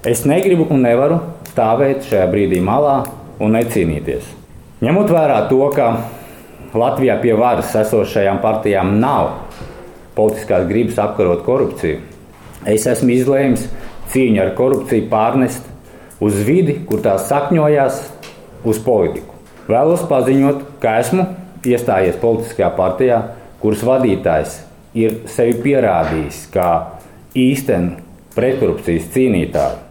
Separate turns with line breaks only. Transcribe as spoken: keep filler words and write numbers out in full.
Es negribu un nevaru stāvēt šajā brīdī malā un necīnīties. Ņemot vērā to, ka Latvijā pie varas esošajām partijām nav politiskās gribas apkarot korupciju, es esmu izlēmis cīņu ar korupciju pārnest uz vidi, kur tās sakņojās, uz politiku. Vēlos paziņot, ka esmu iestājies politiskajā partijā, kuras vadītājs ir sevi pierādījis kā īstenu pretkorupcijas cīnītāju.